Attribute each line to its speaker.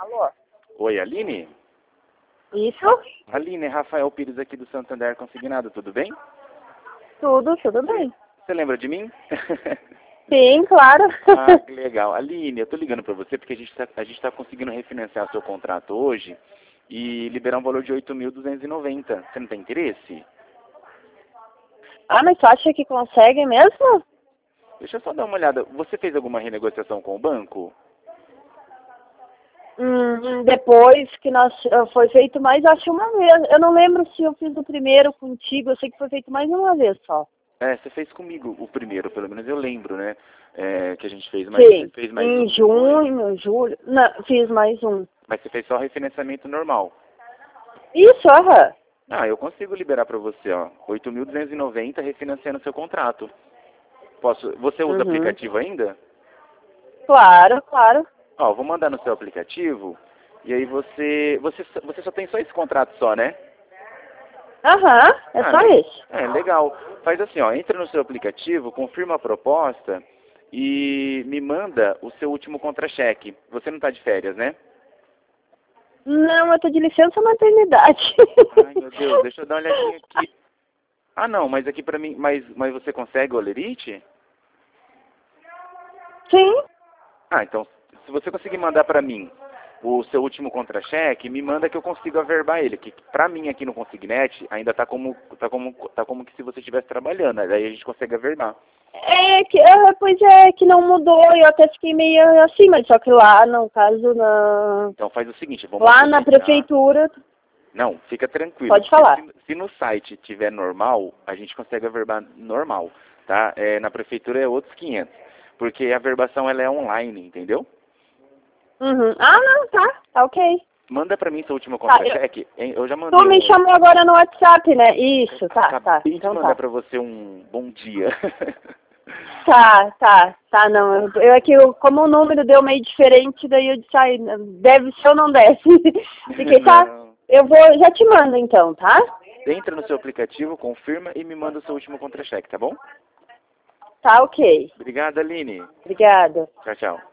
Speaker 1: Alô?
Speaker 2: Oi, Aline?
Speaker 1: Isso?
Speaker 2: Aline, Rafael Pires aqui do Santander Consignado, tudo bem?
Speaker 1: Tudo bem.
Speaker 2: Você lembra de mim?
Speaker 1: Sim, claro.
Speaker 2: Ah, que legal. Aline, eu tô ligando pra você porque a gente tá conseguindo refinanciar seu contrato hoje e liberar um valor de 8.290. Você não tem interesse?
Speaker 1: Ah, mas tu acha que consegue mesmo?
Speaker 2: Deixa eu só dar uma olhada. Você fez alguma renegociação com o banco?
Speaker 1: Depois que foi feito mais, acho uma vez. Eu não lembro se eu fiz o primeiro contigo, eu sei que foi feito mais uma vez só.
Speaker 2: É, você fez comigo o primeiro, pelo menos eu lembro, né? Que a gente fez, mas
Speaker 1: Sim,
Speaker 2: você fez mais
Speaker 1: em
Speaker 2: um depois.
Speaker 1: junho, julho. Não, fiz mais um.
Speaker 2: Mas você fez só refinanciamento normal.
Speaker 1: Isso, aham.
Speaker 2: Ah, eu consigo liberar pra você, ó. 8.290 refinanciando seu contrato. Posso? Você usa
Speaker 1: Uhum.
Speaker 2: aplicativo ainda?
Speaker 1: Claro.
Speaker 2: Ó, vou mandar no seu aplicativo e aí você só tem só esse contrato só, né?
Speaker 1: Aham, é
Speaker 2: Ah,
Speaker 1: só isso.
Speaker 2: legal. Faz assim, ó, entra no seu aplicativo, confirma a proposta e me manda o seu último contra-cheque. Você não tá de férias, né?
Speaker 1: Não, eu tô de licença maternidade.
Speaker 2: Ai, meu Deus, deixa eu dar uma olhadinha aqui. Ah, não, mas aqui pra mim, mas você consegue o Olerite?
Speaker 1: Sim.
Speaker 2: Ah, então, se você conseguir mandar pra mim o seu último contra-cheque, me manda que eu consigo averbar ele, que pra mim aqui no Consignet ainda tá como que se você estivesse trabalhando, aí a gente consegue averbar.
Speaker 1: Pois é, que não mudou, eu até fiquei meio assim, mas só que lá, no caso,
Speaker 2: Então faz o seguinte, vamos
Speaker 1: lá na
Speaker 2: aproveitar.
Speaker 1: prefeitura,
Speaker 2: Não, fica tranquilo.
Speaker 1: pode
Speaker 2: Porque
Speaker 1: falar.
Speaker 2: se no site tiver normal, a gente consegue averbar normal, tá? Na prefeitura é outros 500, porque a averbação ela é online, entendeu?
Speaker 1: Uhum. Ah, não, tá ok.
Speaker 2: Manda pra mim seu último
Speaker 1: Tá,
Speaker 2: contra-cheque, hein? Eu já
Speaker 1: tu
Speaker 2: mandei
Speaker 1: me chamou agora no WhatsApp, né? Isso, tá,
Speaker 2: acabei de
Speaker 1: então
Speaker 2: mandar
Speaker 1: tá.
Speaker 2: pra você um bom dia.
Speaker 1: Não, eu aqui, como o número deu meio diferente, daí eu disse, ai, deve ser ou não deve. Fiquei, tá,
Speaker 2: Não.
Speaker 1: já te mando então, tá?
Speaker 2: Entra no seu aplicativo, confirma e me manda o seu último contra-cheque, tá bom?
Speaker 1: Tá ok.
Speaker 2: Obrigado, Aline.
Speaker 1: Obrigada.
Speaker 2: Tchau, tchau.